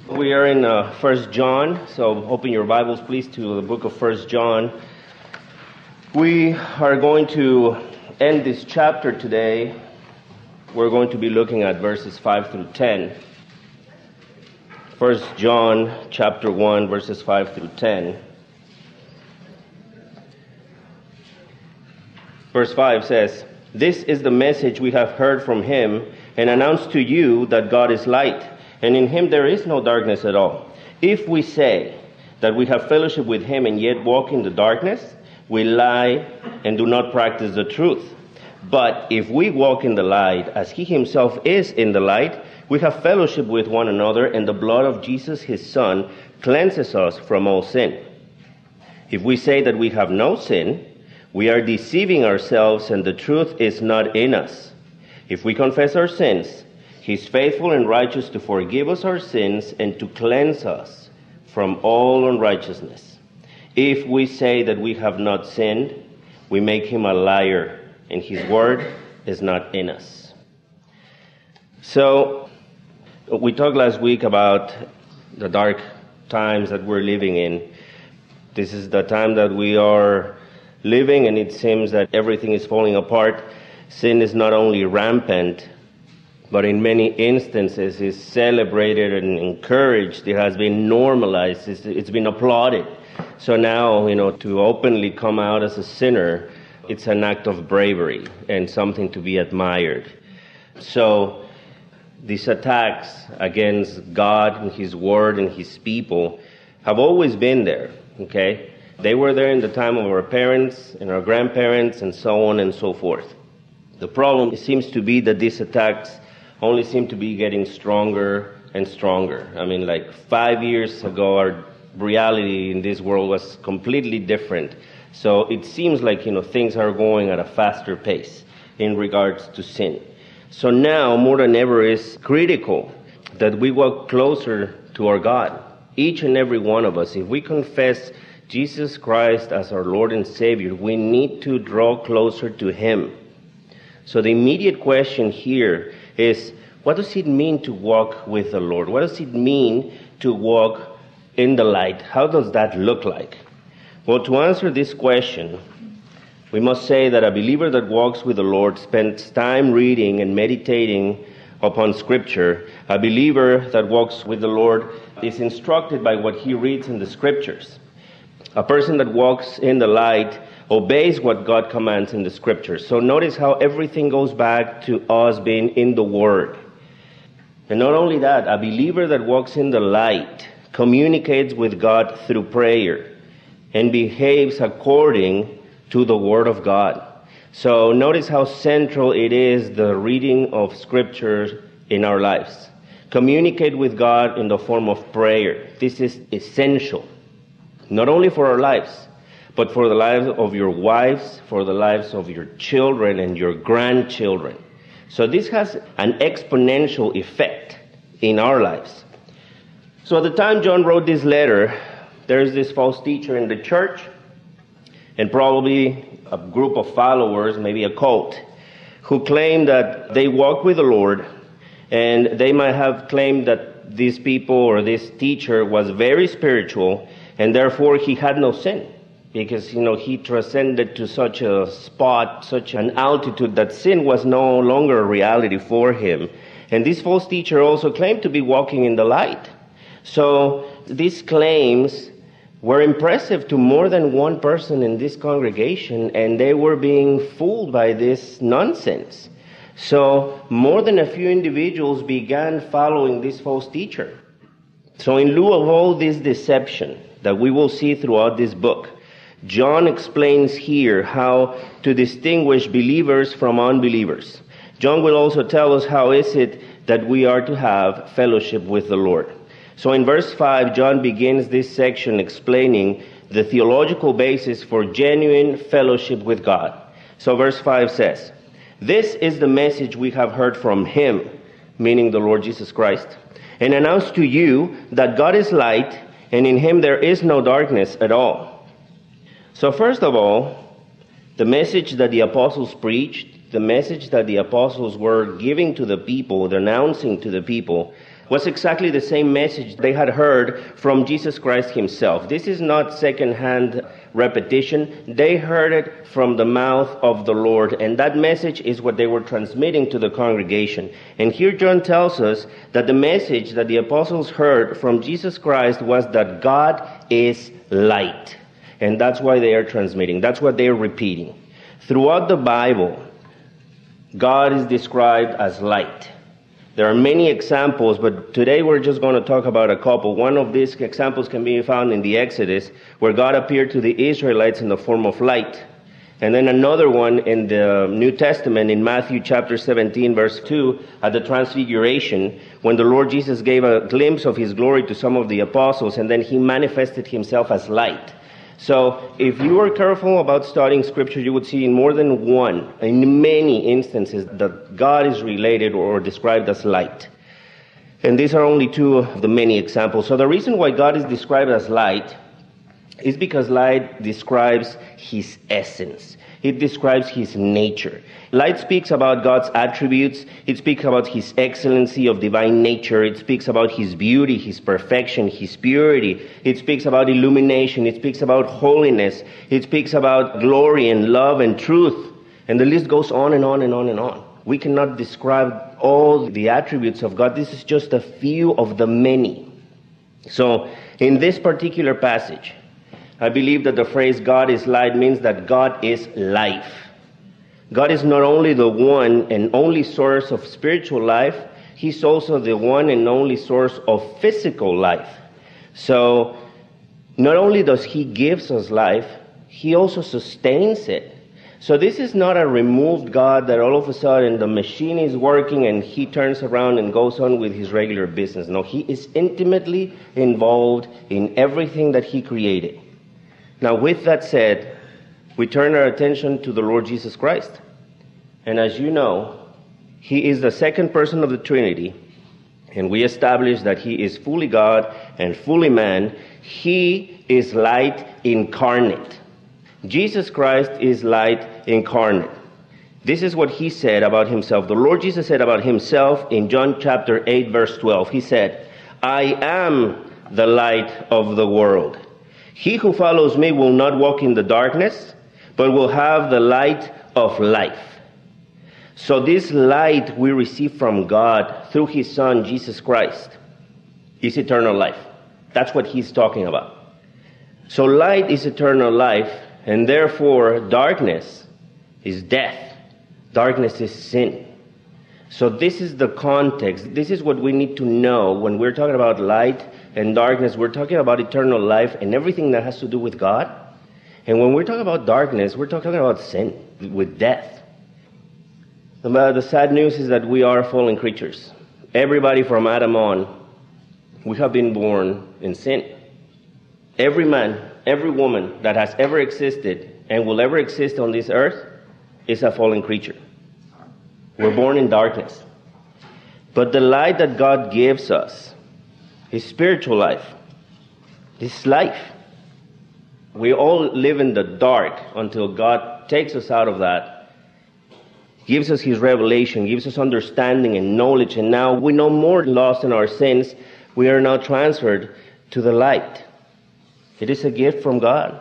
We are in 1 John, so open your Bibles, please, to the book of 1 John. We are going to end this chapter today. We're going to be looking at verses 5 through 10. 1 John chapter 1, verses 5 through 10. Verse 5 says, "This is the message we have heard from him and announced to you, that God is light, and in him there is no darkness at all. If we say that we have fellowship with him and yet walk in the darkness, we lie and do not practice the truth. But if we walk in the light, as he himself is in the light, we have fellowship with one another, and the blood of Jesus his Son cleanses us from all sin. If we say that we have no sin, we are deceiving ourselves, and the truth is not in us. If we confess our sins, he is faithful and righteous to forgive us our sins and to cleanse us from all unrighteousness. If we say that we have not sinned, we make him a liar, and his word is not in us." So, we talked last week about the dark times that we're living in. This is the time that we are living, and it seems that everything is falling apart. Sin is not only rampant, but in many instances is celebrated and encouraged. It has been normalized. It's been applauded. So now, to openly come out as a sinner, it's an act of bravery and something to be admired. So these attacks against God and his word and his people have always been there, okay? They were there in the time of our parents and our grandparents and so on and so forth. The problem seems to be that these attacks only seem to be getting stronger and stronger. I mean, like 5 years ago, our reality in this world was completely different. So it seems like, things are going at a faster pace in regards to sin. So now, more than ever, it's critical that we walk closer to our God. Each and every one of us, if we confess Jesus Christ as our Lord and Savior, we need to draw closer to him. So the immediate question here is, what does it mean to walk with the Lord? What does it mean to walk in the light? How does that look like? Well, to answer this question, we must say that a believer that walks with the Lord spends time reading and meditating upon Scripture. A believer that walks with the Lord is instructed by what he reads in the Scriptures. A person that walks in the light obeys what God commands in the Scriptures. So notice how everything goes back to us being in the Word. And not only that, a believer that walks in the light communicates with God through prayer and behaves according to the Word of God. So notice how central it is, the reading of Scriptures in our lives. Communicate with God in the form of prayer. This is essential, not only for our lives, but for the lives of your wives, for the lives of your children and your grandchildren. So this has an exponential effect in our lives. So at the time John wrote this letter, there's this false teacher in the church, and probably a group of followers, maybe a cult, who claim that they walk with the Lord, and they might have claimed that these people or this teacher was very spiritual, and therefore he had no sin, because, he transcended to such a spot, such an altitude, that sin was no longer a reality for him. And this false teacher also claimed to be walking in the light. So these claims were impressive to more than one person in this congregation, and they were being fooled by this nonsense. So more than a few individuals began following this false teacher. So in lieu of all this deception that we will see throughout this book, John explains here how to distinguish believers from unbelievers. John will also tell us how is it that we are to have fellowship with the Lord. So in verse 5, John begins this section explaining the theological basis for genuine fellowship with God. So verse 5 says, "This is the message we have heard from him," meaning the Lord Jesus Christ, "and announced to you that God is light, and in him there is no darkness at all." So first of all, the message that the apostles preached, the message that the apostles were giving to the people, announcing to the people, was exactly the same message they had heard from Jesus Christ himself. This is not second-hand repetition. They heard it from the mouth of the Lord, and that message is what they were transmitting to the congregation. And here John tells us that the message that the apostles heard from Jesus Christ was that God is light. And that's why they are transmitting. That's what they are repeating. Throughout the Bible, God is described as light. There are many examples, but today we're just going to talk about a couple. One of these examples can be found in the Exodus, where God appeared to the Israelites in the form of light. And then another one in the New Testament, in Matthew chapter 17, verse 2, at the Transfiguration, when the Lord Jesus gave a glimpse of his glory to some of the apostles, and then he manifested himself as light. So if you are careful about studying Scripture, you would see in more than one, in many instances, that God is related or described as light. And these are only two of the many examples. So the reason why God is described as light is because light describes his essence. It describes his nature. Light speaks about God's attributes. It speaks about his excellency of divine nature. It speaks about his beauty, his perfection, his purity. It speaks about illumination. It speaks about holiness. It speaks about glory and love and truth. And the list goes on and on and on and on. We cannot describe all the attributes of God. This is just a few of the many. So in this particular passage, I believe that the phrase God is light means that God is life. God is not only the one and only source of spiritual life, he's also the one and only source of physical life. So not only does he give us life, he also sustains it. So this is not a removed God that all of a sudden the machine is working and he turns around and goes on with his regular business. No, he is intimately involved in everything that he created. Now, with that said, we turn our attention to the Lord Jesus Christ. And as you know, he is the second person of the Trinity, and we establish that he is fully God and fully man. He is light incarnate. Jesus Christ is light incarnate. This is what he said about himself. The Lord Jesus said about himself in John chapter 8, verse 12. He said, "I am the light of the world. He who follows me will not walk in the darkness, but will have the light of life." So this light we receive from God through his Son, Jesus Christ, is eternal life. That's what he's talking about. So light is eternal life, and therefore darkness is death. Darkness is sin. So this is the context. This is what we need to know when we're talking about light and darkness. We're talking about eternal life and everything that has to do with God. And when we're talking about darkness, we're talking about sin, with death. The sad news is that we are fallen creatures. Everybody from Adam on, we have been born in sin. Every man, every woman that has ever existed and will ever exist on this earth is a fallen creature. We're born in darkness. But the light that God gives us is spiritual life. This life. We all live in the dark until God takes us out of that, gives us his revelation, gives us understanding and knowledge, and now we no more lost in our sins. We are now transferred to the light. It is a gift from God.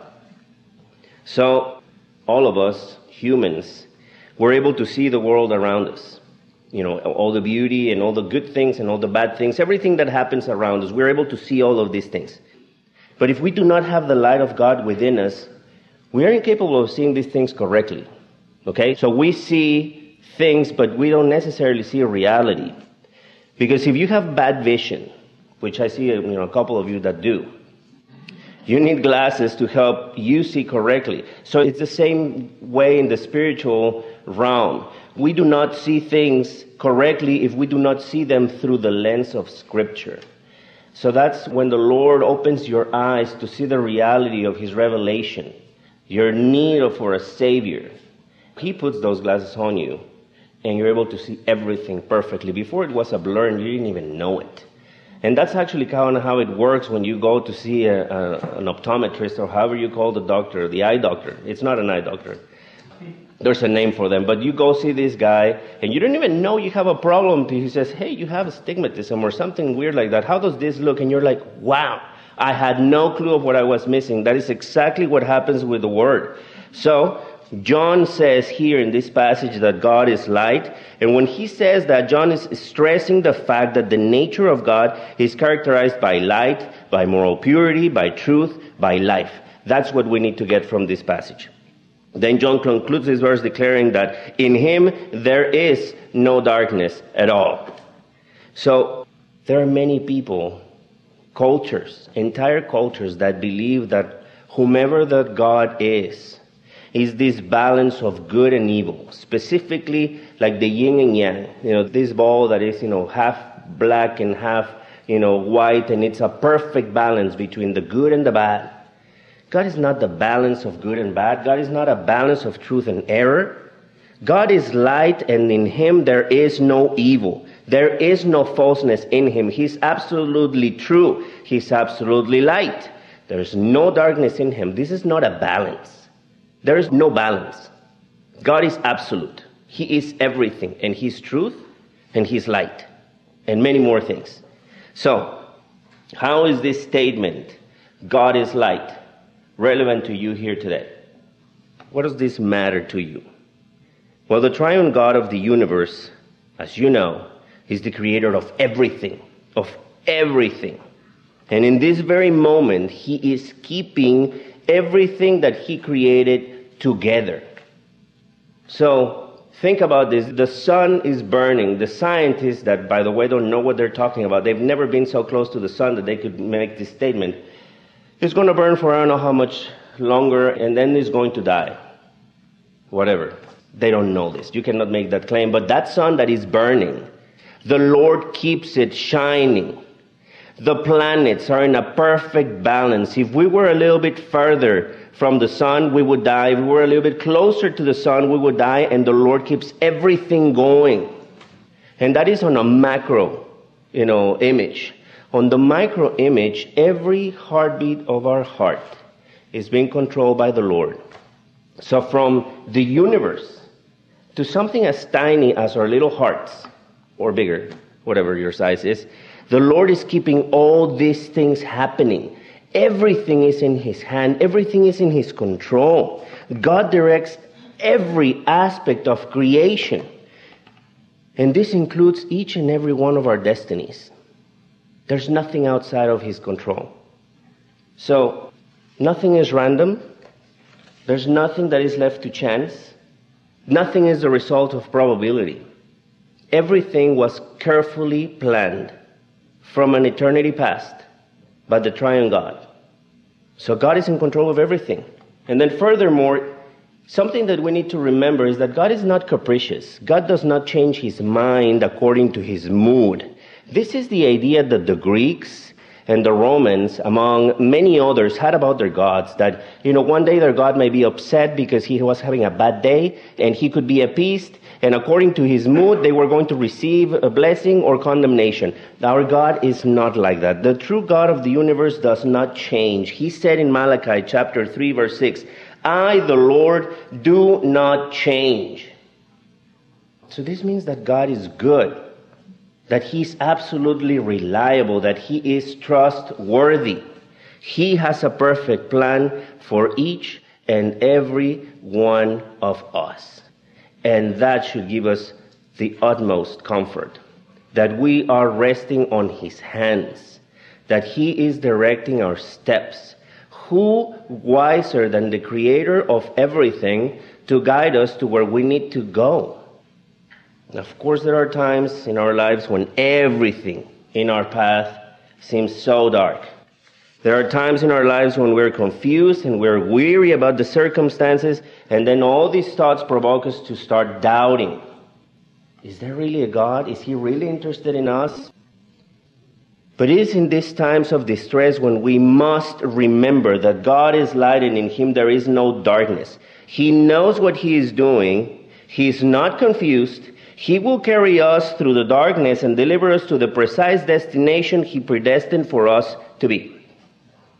So all of us, humans, we're able to see the world around us. You know, all the beauty and all the good things and all the bad things, everything that happens around us, we're able to see all of these things. But if we do not have the light of God within us, we are incapable of seeing these things correctly. Okay? So we see things, but we don't necessarily see a reality. Because if you have bad vision, which I see a couple of you that do, you need glasses to help you see correctly. So it's the same way in the spiritual realm. We do not see things correctly if we do not see them through the lens of Scripture. So that's when the Lord opens your eyes to see the reality of his revelation, your need for a Savior. He puts those glasses on you, and you're able to see everything perfectly. Before it was a blur, and you didn't even know it. And that's actually kind of how it works when you go to see an optometrist, or however you call the doctor, the eye doctor. It's not an eye doctor. There's a name for them. But you go see this guy, and you don't even know you have a problem. He says, hey, you have astigmatism or something weird like that. How does this look? And you're like, wow, I had no clue of what I was missing. That is exactly what happens with the Word. So John says here in this passage that God is light. And when he says that, John is stressing the fact that the nature of God is characterized by light, by moral purity, by truth, by life. That's what we need to get from this passage. Then John concludes this verse declaring that in him there is no darkness at all. So there are many people, cultures, entire cultures that believe that whomever that God is this balance of good and evil, specifically like the yin and yang. This ball that is, half black and half, white, and it's a perfect balance between the good and the bad. God is not the balance of good and bad. God is not a balance of truth and error. God is light, and in him there is no evil. There is no falseness in him. He's absolutely true. He's absolutely light. There is no darkness in him. This is not a balance. There is no balance. God is absolute. He is everything, and he's truth, and he's light, and many more things. So, how is this statement, God is light, relevant to you here today? What does this matter to you? Well, the triune God of the universe, as you know, is the creator of everything, of everything. And in this very moment, he is keeping everything that he created together. So, think about this. The sun is burning. The scientists that, by the way, don't know what they're talking about, they've never been so close to the sun that they could make this statement. It's going to burn for I don't know how much longer, and then it's going to die. Whatever. They don't know this. You cannot make that claim. But that sun that is burning, the Lord keeps it shining. The planets are in a perfect balance. If we were a little bit further from the sun, we would die. If we were a little bit closer to the sun, we would die. And the Lord keeps everything going. And that is on a macro, image. On the micro image, every heartbeat of our heart is being controlled by the Lord. So from the universe to something as tiny as our little hearts, or bigger, whatever your size is, the Lord is keeping all these things happening. Everything is in his hand. Everything is in his control. God directs every aspect of creation. And this includes each and every one of our destinies. There's nothing outside of his control. So, nothing is random. There's nothing that is left to chance. Nothing is the result of probability. Everything was carefully planned from an eternity past by the triune God. So God is in control of everything. And then furthermore, something that we need to remember is that God is not capricious. God does not change his mind according to his mood. This is the idea that the Greeks and the Romans, among many others, had about their gods. That, one day their God may be upset because he was having a bad day, and he could be appeased, and according to his mood, they were going to receive a blessing or condemnation. Our God is not like that. The true God of the universe does not change. He said in Malachi chapter 3, verse 6, I, the Lord, do not change. So this means that God is good, that he's absolutely reliable, that he is trustworthy. He has a perfect plan for each and every one of us. And that should give us the utmost comfort, that we are resting on his hands, that he is directing our steps. Who wiser than the creator of everything to guide us to where we need to go? Of course, there are times in our lives when everything in our path seems so dark. There are times in our lives when we're confused and we're weary about the circumstances, and then all these thoughts provoke us to start doubting. Is there really a God? Is he really interested in us? But it is in these times of distress when we must remember that God is light and in him there is no darkness. He knows what he is doing. He is not confused. He will carry us through the darkness and deliver us to the precise destination he predestined for us to be.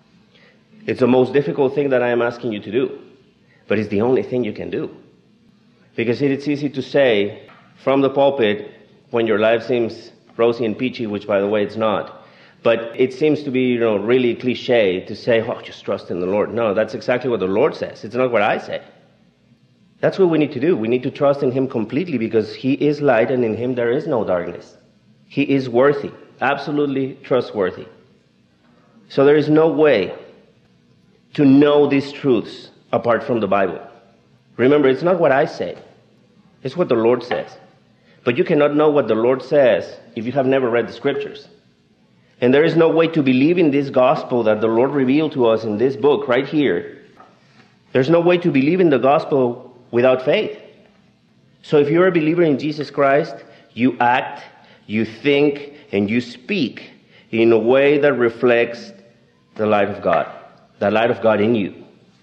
It's the most difficult thing that I am asking you to do, but it's the only thing you can do. Because it's easy to say from the pulpit when your life seems rosy and peachy, which, by the way, it's not. But it seems to be, really cliche to say, oh, just trust in the Lord. No, that's exactly what the Lord says. It's not what I say. That's what we need to do. We need to trust in Him completely because He is light and in Him there is no darkness. He is worthy, absolutely trustworthy. So there is no way to know these truths apart from the Bible. Remember, it's not what I say. It's what the Lord says. But you cannot know what the Lord says if you have never read the Scriptures. And there is no way to believe in this gospel that the Lord revealed to us in this book right here. There's no way to believe in the gospel without faith. So if you're a believer in Jesus Christ, you act, you think, and you speak in a way that reflects the light of God, the light of God in you.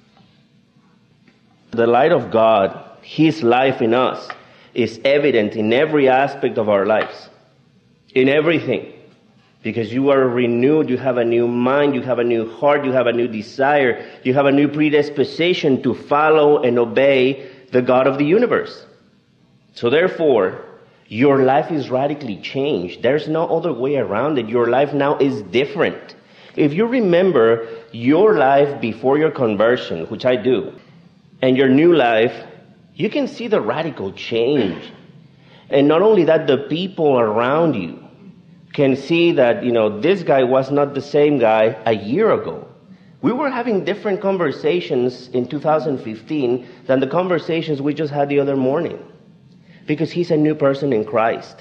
The light of God, His life in us, is evident in every aspect of our lives, in everything. Because you are renewed, you have a new mind, you have a new heart, you have a new desire, you have a new predisposition to follow and obey the God of the universe. So therefore, your life is radically changed. There's no other way around it. Your life now is different. If you remember your life before your conversion, which I do, and your new life, you can see the radical change. And not only that, the people around you can see that, this guy was not the same guy a year ago. We were having different conversations in 2015 than the conversations we just had the other morning. Because he's a new person in Christ.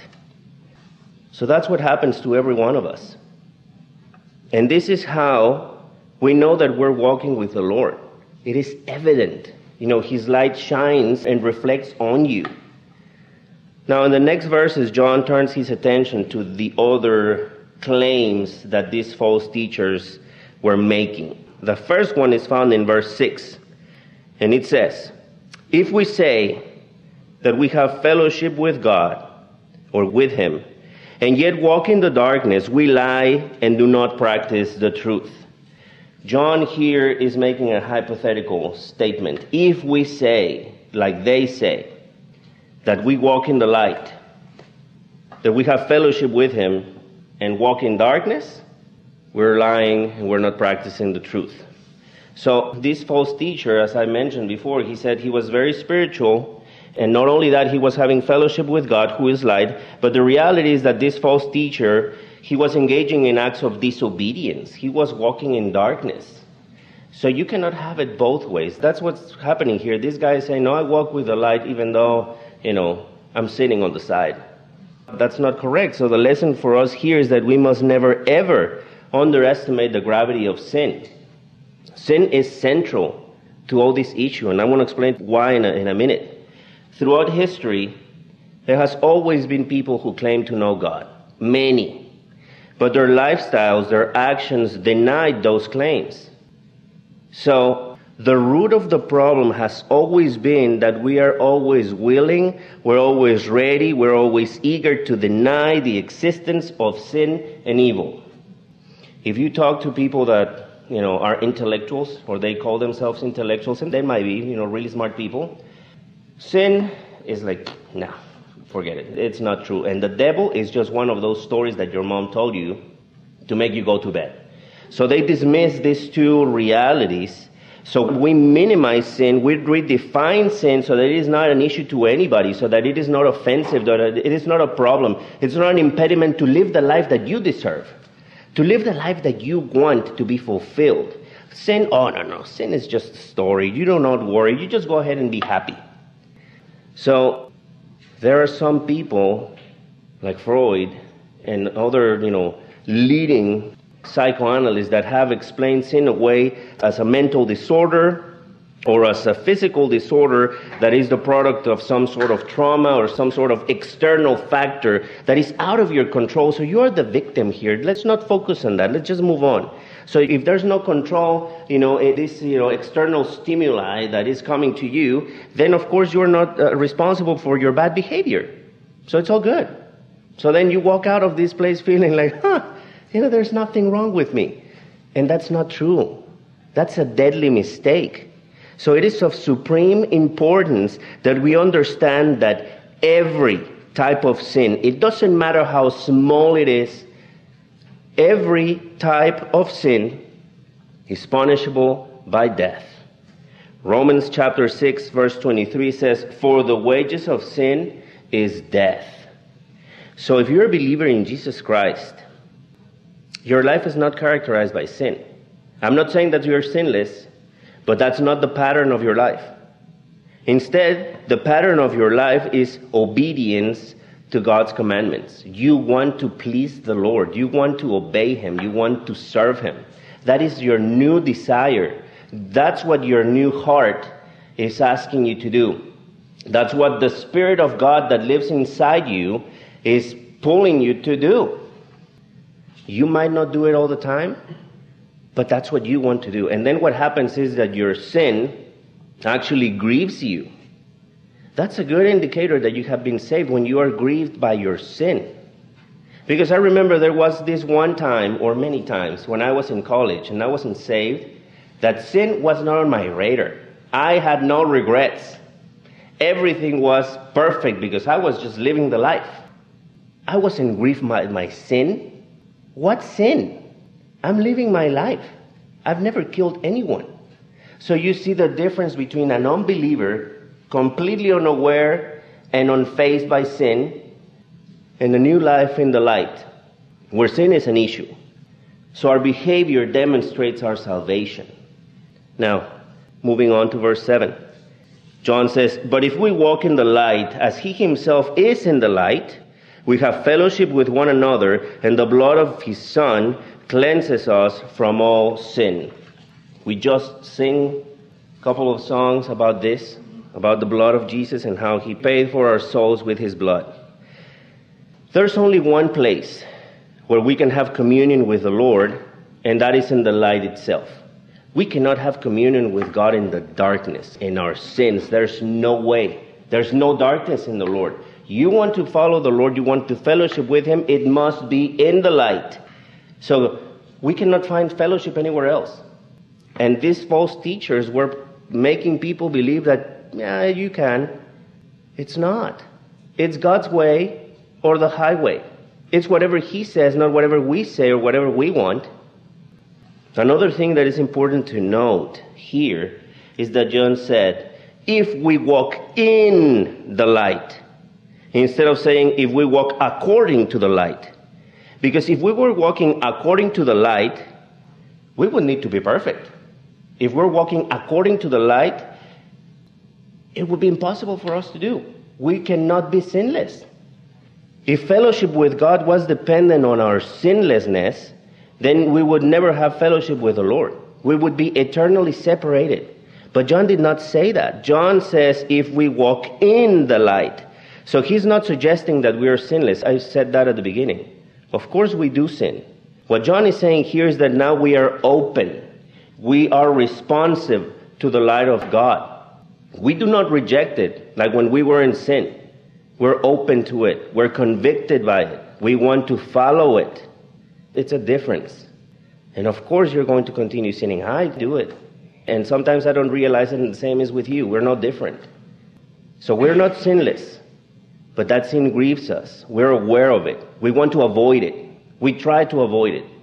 So that's what happens to every one of us. And this is how we know that we're walking with the Lord. It is evident. His light shines and reflects on you. Now, in the next verses, John turns his attention to the other claims that these false teachers were making. The first one is found in verse 6. And it says, if we say that we have fellowship with God, or with Him, and yet walk in the darkness, we lie and do not practice the truth. John here is making a hypothetical statement. If we say, like they say, that we walk in the light, that we have fellowship with Him, and walk in darkness, we're lying and we're not practicing the truth. So this false teacher, as I mentioned before, he said he was very spiritual, and not only that, he was having fellowship with God, who is light, but the reality is that this false teacher, he was engaging in acts of disobedience. He was walking in darkness. So you cannot have it both ways. That's what's happening here. This guy is saying, no, I walk with the light even though, I'm sitting on the side. That's not correct. So the lesson for us here is that we must never, ever underestimate the gravity of sin. Sin is central to all this issue, and I want to explain why in a minute. Throughout history, there has always been people who claim to know God. Many. But their lifestyles, their actions denied those claims. So the root of the problem has always been that we are always willing, we're always ready, we're always eager to deny the existence of sin and evil. If you talk to people that, are intellectuals, or they call themselves intellectuals, and they might be, really smart people, sin is like, no, forget it. It's not true. And the devil is just one of those stories that your mom told you to make you go to bed. So they dismiss these two realities. So we minimize sin. We redefine sin so that it is not an issue to anybody, so that it is not offensive, that it is not a problem. It's not an impediment to live the life that you deserve, to live the life that you want to be fulfilled. Sin, no. Sin is just a story. You do not worry. You just go ahead and be happy. So there are some people like Freud and other, leading psychoanalysts that have explained sin away as a mental disorder or as a physical disorder that is the product of some sort of trauma or some sort of external factor that is out of your control. So you are the victim here. Let's not focus on that. Let's just move on. So if there's no control, this, external stimuli that is coming to you, then of course you're not responsible for your bad behavior. So it's all good. So then you walk out of this place feeling like, there's nothing wrong with me. And that's not true. That's a deadly mistake. So it is of supreme importance that we understand that every type of sin, it doesn't matter how small it is, every type of sin is punishable by death. Romans chapter 6 verse 23 says, "For the wages of sin is death." So if you're a believer in Jesus Christ, your life is not characterized by sin. I'm not saying that you're sinless, but that's not the pattern of your life. Instead, the pattern of your life is obedience to God's commandments. You want to please the Lord. You want to obey Him. You want to serve Him. That is your new desire. That's what your new heart is asking you to do. That's what the Spirit of God that lives inside you is pulling you to do. You might not do it all the time, but that's what you want to do. And then what happens is that your sin actually grieves you. That's a good indicator that you have been saved, when you are grieved by your sin. Because I remember there was this one time, or many times, when I was in college and I wasn't saved, that sin was not on my radar. I had no regrets. Everything was perfect because I was just living the life. I wasn't grieved by my sin. What sin? I'm living my life. I've never killed anyone. So you see the difference between an unbeliever, completely unaware and unfazed by sin, and a new life in the light, where sin is an issue. So our behavior demonstrates our salvation. Now, moving on to verse 7. John says, "But if we walk in the light, as He Himself is in the light, we have fellowship with one another, and the blood of His Son cleanses us from all sin." We just sing a couple of songs about this, about the blood of Jesus and how He paid for our souls with His blood. There's only one place where we can have communion with the Lord, and that is in the light itself. We cannot have communion with God in the darkness, in our sins. There's no way. There's no darkness in the Lord. You want to follow the Lord, you want to fellowship with Him, it must be in the light. So we cannot find fellowship anywhere else. And these false teachers were making people believe that, yeah, you can. It's not. It's God's way or the highway. It's whatever He says, not whatever we say or whatever we want. Another thing that is important to note here is that John said, if we walk in the light, instead of saying if we walk according to the light. Because if we were walking according to the light, we would need to be perfect. If we're walking according to the light, it would be impossible for us to do. We cannot be sinless. If fellowship with God was dependent on our sinlessness, then we would never have fellowship with the Lord. We would be eternally separated. But John did not say that. John says if we walk in the light. So he's not suggesting that we are sinless. I said that at the beginning. Of course we do sin. What John is saying here is that now we are open. We are responsive to the light of God. We do not reject it like when we were in sin. We're open to it. We're convicted by it. We want to follow it. It's a difference. And of course you're going to continue sinning. I do it. And sometimes I don't realize it, and the same is with you. We're not different. So we're not sinless. But that sin grieves us. We're aware of it. We want to avoid it. We try to avoid it.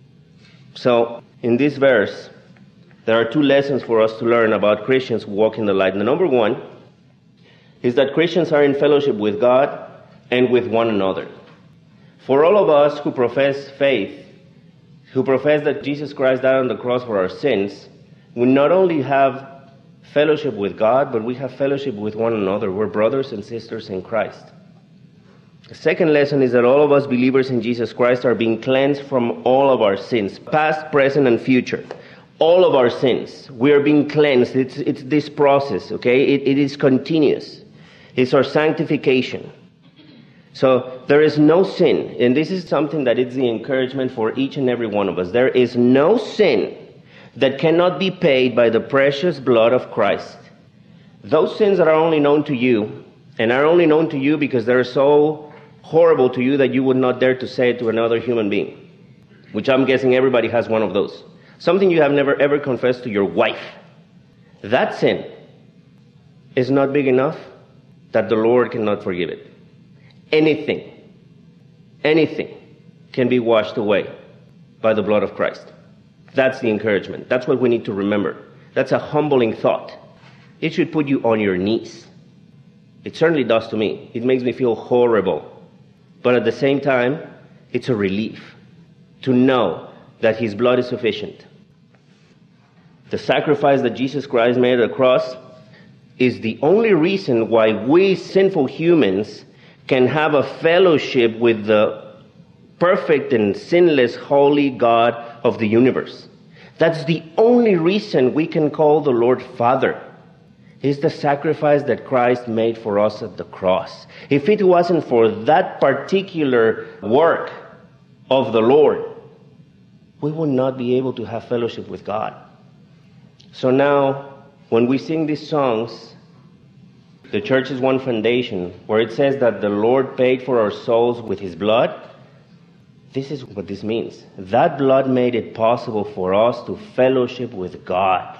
So in this verse, there are two lessons for us to learn about Christians who walk in the light. The number one is that Christians are in fellowship with God and with one another. For all of us who profess faith, who profess that Jesus Christ died on the cross for our sins, we not only have fellowship with God, but we have fellowship with one another. We're brothers and sisters in Christ. The second lesson is that all of us believers in Jesus Christ are being cleansed from all of our sins, past, present, and future. All of our sins. We are being cleansed. It's this process, okay? It is continuous. It's our sanctification. So there is no sin, and this is something that is the encouragement for each and every one of us. There is no sin that cannot be paid by the precious blood of Christ. Those sins that are only known to you, and are only known to you because they're so horrible to you that you would not dare to say it to another human being, which I'm guessing everybody has one of those. Something you have never ever confessed to your wife. that sin is not big enough that the Lord cannot forgive it. Anything can be washed away by the blood of Christ. That's the encouragement. That's what we need to remember. That's a humbling thought. It should put you on your knees. It certainly does to me. It makes me feel horrible. But at the same time, it's a relief to know that His blood is sufficient. The sacrifice that Jesus Christ made at the cross is the only reason why we sinful humans can have a fellowship with the perfect and sinless holy God of the universe. That's the only reason we can call the Lord Father. Is the sacrifice that Christ made for us at the cross. If it wasn't for that particular work of the Lord, we would not be able to have fellowship with God. So now, when we sing these songs, the church is one foundation, where it says that the Lord paid for our souls with His blood. This is what this means. That blood made it possible for us to fellowship with God.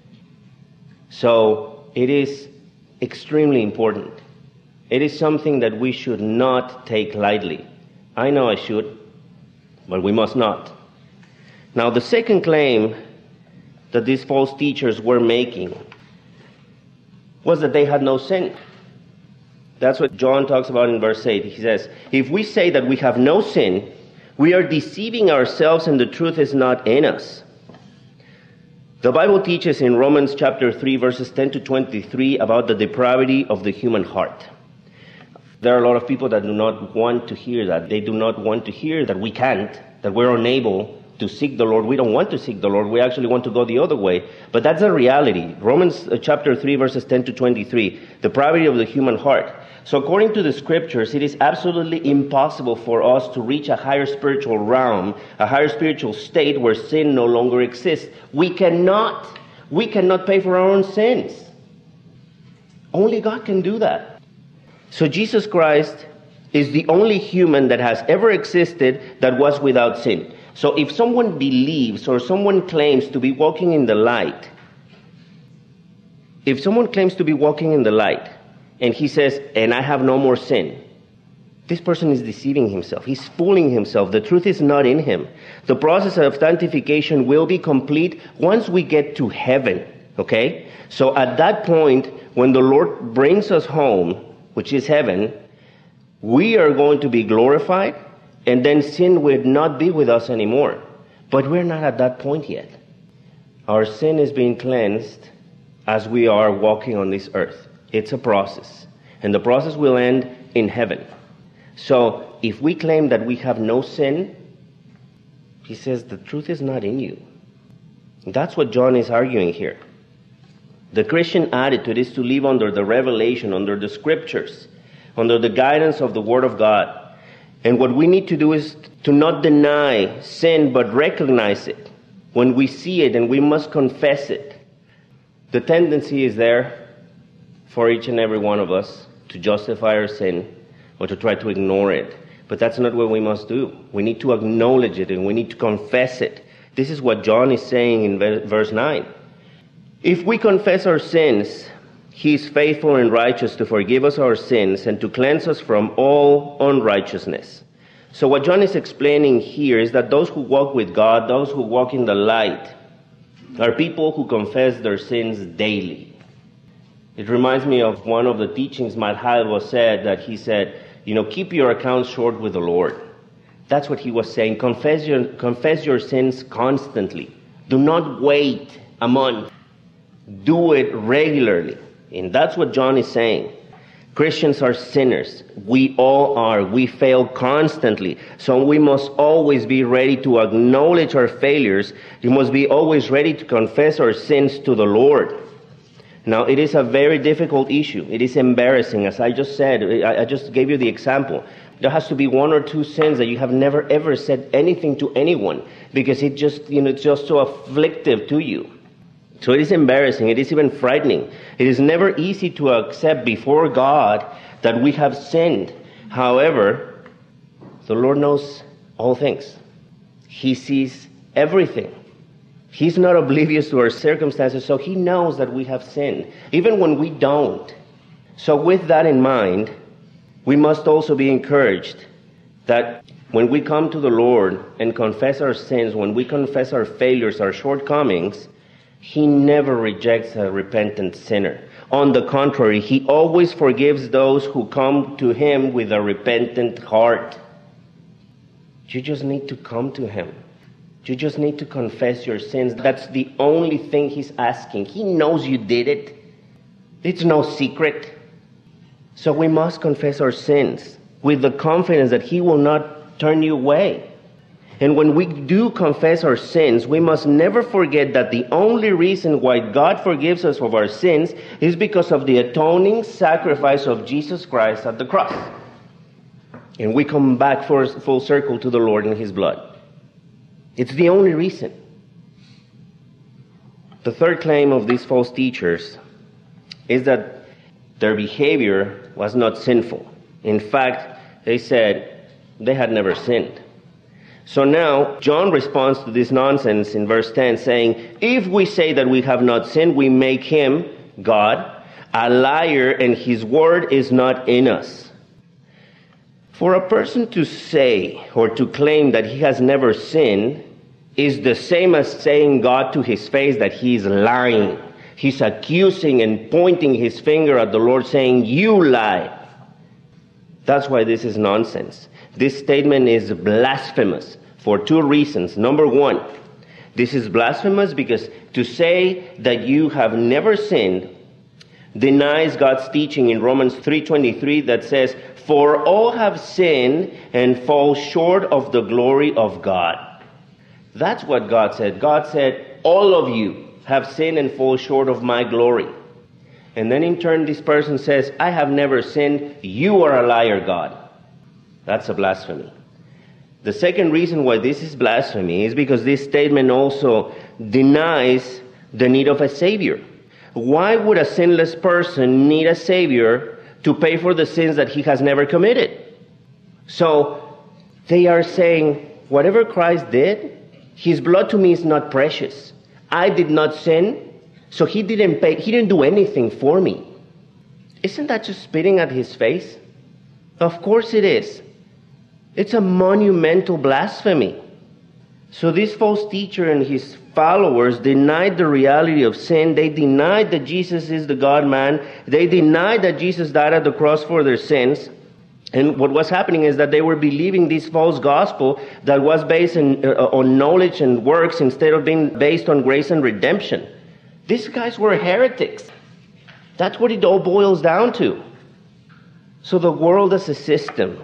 So, it is extremely important. It is something that we should not take lightly. I know I should, but we must not. Now, the second claim that these false teachers were making was that they had no sin. That's what John talks about in verse 8. He says, if we say that we have no sin, we are deceiving ourselves and the truth is not in us. The Bible teaches in Romans chapter 3, verses 10 to 23 about the depravity of the human heart. There are a lot of people that do not want to hear that. They do not want to hear that we can't, that we're unable to seek the Lord. We don't want to seek the Lord. We actually want to go the other way. But that's a reality. Romans chapter 3, verses 10 to 23, depravity of the human heart. So according to the scriptures, it is absolutely impossible for us to reach a higher spiritual realm, a higher spiritual state where sin no longer exists. We cannot pay for our own sins. Only God can do that. So Jesus Christ is the only human that has ever existed that was without sin. So if someone believes or someone claims to be walking in the light, and he says, and I have no more sin, this person is deceiving himself. He's fooling himself. The truth is not in him. The process of sanctification will be complete once we get to heaven, okay? So at that point, when the Lord brings us home, which is heaven, we are going to be glorified, and then sin will not be with us anymore. But we're not at that point yet. Our sin is being cleansed as we are walking on this earth. It's a process. And the process will end in heaven. So if we claim that we have no sin, he says the truth is not in you. That's what John is arguing here. The Christian attitude is to live under the revelation, under the scriptures, under the guidance of the Word of God. And what we need to do is to not deny sin, but recognize it when we see it, and we must confess it. The tendency is there for each and every one of us to justify our sin or to try to ignore it. But that's not what we must do. We need to acknowledge it and we need to confess it. This is what John is saying in verse 9. If we confess our sins, he is faithful and righteous to forgive us our sins and to cleanse us from all unrighteousness. So what John is explaining here is that those who walk with God, those who walk in the light, are people who confess their sins daily. It reminds me of one of the teachings Matt Hale said, that he said, keep your accounts short with the Lord. That's what he was saying. Confess your sins constantly. Do not wait a month. Do it regularly. And that's what John is saying. Christians are sinners. We all are. We fail constantly. So we must always be ready to acknowledge our failures. We must be always ready to confess our sins to the Lord. Now, it is a very difficult issue. It is embarrassing. As I just said, I just gave you the example. There has to be one or two sins that you have never ever said anything to anyone because it's just so afflictive to you. So it is embarrassing. It is even frightening. It is never easy to accept before God that we have sinned. However, the Lord knows all things. He sees everything. He's not oblivious to our circumstances, so he knows that we have sinned, even when we don't. So with that in mind, we must also be encouraged that when we come to the Lord and confess our sins, when we confess our failures, our shortcomings, he never rejects a repentant sinner. On the contrary, he always forgives those who come to him with a repentant heart. You just need to come to him. You just need to confess your sins. That's the only thing he's asking. He knows you did it. It's no secret. So we must confess our sins with the confidence that he will not turn you away. And when we do confess our sins, we must never forget that the only reason why God forgives us of our sins is because of the atoning sacrifice of Jesus Christ at the cross. And we come back full circle to the Lord and his blood. It's the only reason. The third claim of these false teachers is that their behavior was not sinful. In fact, they said they had never sinned. So now, John responds to this nonsense in verse 10, saying, if we say that we have not sinned, we make him, God, a liar, and his word is not in us. For a person to say or to claim that he has never sinned is the same as saying God to his face that he is lying. He's accusing and pointing his finger at the Lord, saying, you lie. That's why this is nonsense. This statement is blasphemous for two reasons. Number one, this is blasphemous because to say that you have never sinned denies God's teaching in Romans 3:23 that says, for all have sinned and fall short of the glory of God. That's what God said. God said, all of you have sinned and fall short of my glory. And then in turn this person says, I have never sinned. You are a liar, God. That's a blasphemy. The second reason why this is blasphemy is because this statement also denies the need of a Savior. Why would a sinless person need a Savior to pay for the sins that he has never committed? So they are saying, whatever Christ did, his blood to me is not precious. I did not sin, so he didn't pay. He didn't do anything for me. Isn't that just spitting at his face? Of course it is. It's a monumental blasphemy. So this false teacher and his followers denied the reality of sin. They denied that Jesus is the God-man. They denied that Jesus died at the cross for their sins. And what was happening is that they were believing this false gospel that was based on knowledge and works instead of being based on grace and redemption. These guys were heretics. That's what it all boils down to. So the world as a system,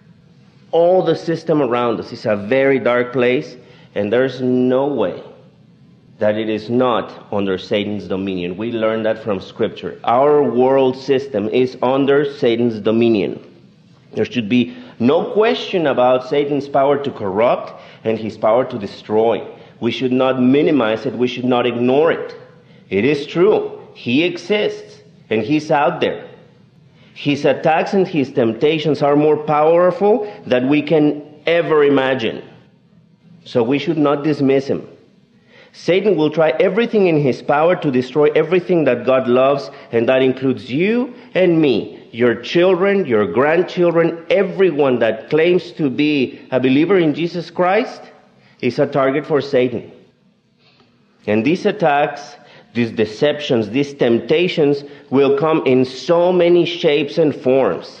all the system around us is a very dark place, and there's no way that it is not under Satan's dominion. We learn that from Scripture. Our world system is under Satan's dominion. There should be no question about Satan's power to corrupt and his power to destroy. We should not minimize it. We should not ignore it. It is true. He exists and he's out there. His attacks and his temptations are more powerful than we can ever imagine. So we should not dismiss him. Satan will try everything in his power to destroy everything that God loves, and that includes you and me, your children, your grandchildren, everyone that claims to be a believer in Jesus Christ is a target for Satan. And these attacks, these deceptions, these temptations will come in so many shapes and forms.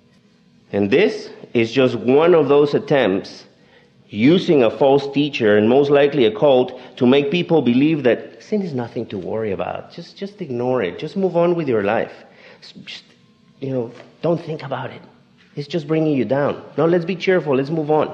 And this is just one of those attempts using a false teacher and most likely a cult to make people believe that sin is nothing to worry about. Just ignore it. Just move on with your life. Just, don't think about it. It's just bringing you down. No, let's be cheerful. Let's move on.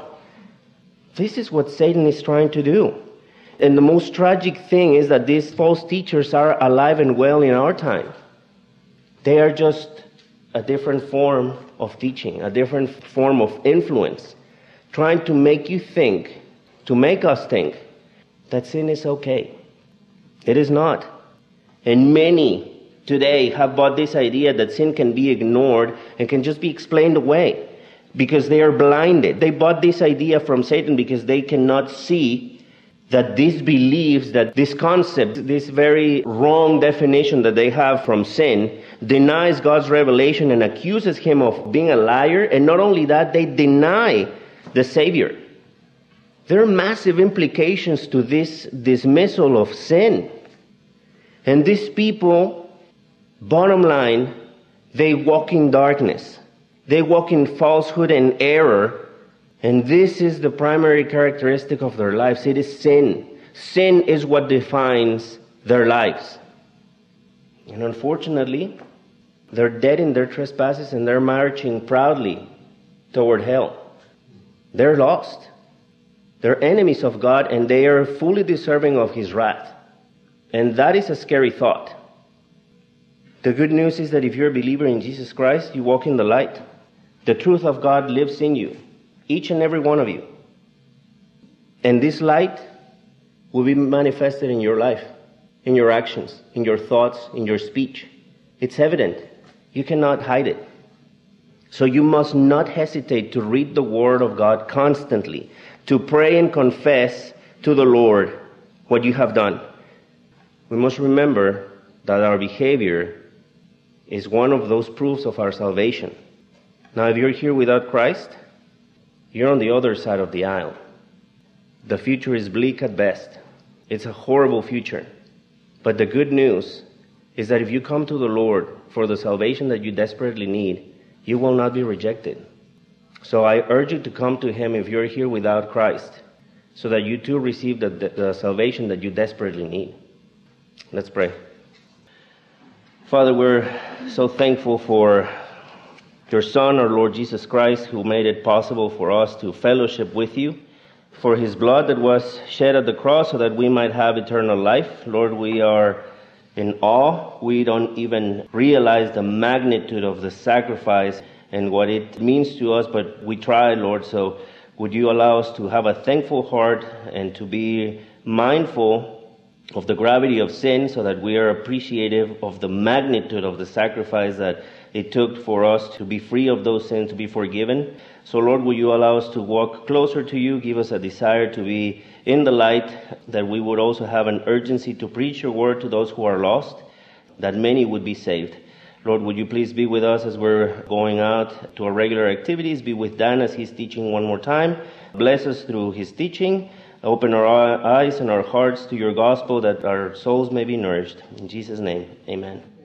This is what Satan is trying to do. And the most tragic thing is that these false teachers are alive and well in our time. They are just a different form of teaching, a different form of influence, trying to make you think, to make us think that sin is okay. It is not. And many today have bought this idea that sin can be ignored and can just be explained away because they are blinded. They bought this idea from Satan because they cannot see that these beliefs, that this concept, this very wrong definition that they have from sin, denies God's revelation and accuses him of being a liar. And not only that, they deny the Savior. There are massive implications to this dismissal of sin. And these people, bottom line, they walk in darkness. They walk in falsehood and error. And this is the primary characteristic of their lives. It is sin. Sin is what defines their lives. And unfortunately, they're dead in their trespasses and they're marching proudly toward hell. They're lost. They're enemies of God and they are fully deserving of His wrath. And that is a scary thought. The good news is that if you're a believer in Jesus Christ, you walk in the light. The truth of God lives in you, each and every one of you. And this light will be manifested in your life, in your actions, in your thoughts, in your speech. It's evident. You cannot hide it. So you must not hesitate to read the Word of God constantly, to pray and confess to the Lord what you have done. We must remember that our behavior is one of those proofs of our salvation. Now, if you're here without Christ, you're on the other side of the aisle. The future is bleak at best. It's a horrible future. But the good news is that if you come to the Lord for the salvation that you desperately need, you will not be rejected. So I urge you to come to Him if you're here without Christ, so that you too receive the salvation that you desperately need. Let's pray. Father, we're so thankful for your Son, our Lord Jesus Christ, who made it possible for us to fellowship with you, for His blood that was shed at the cross so that we might have eternal life. Lord, we are in awe. We don't even realize the magnitude of the sacrifice and what it means to us, but we try, Lord. So would you allow us to have a thankful heart and to be mindful of the gravity of sin so that we are appreciative of the magnitude of the sacrifice that it took for us to be free of those sins, to be forgiven. So Lord, will you allow us to walk closer to you, give us a desire to be in the light, that we would also have an urgency to preach your word to those who are lost, that many would be saved. Lord, would you please be with us as we're going out to our regular activities. Be with Dan as he's teaching one more time. Bless us through his teaching. Open our eyes and our hearts to your gospel that our souls may be nourished. In Jesus' name, amen.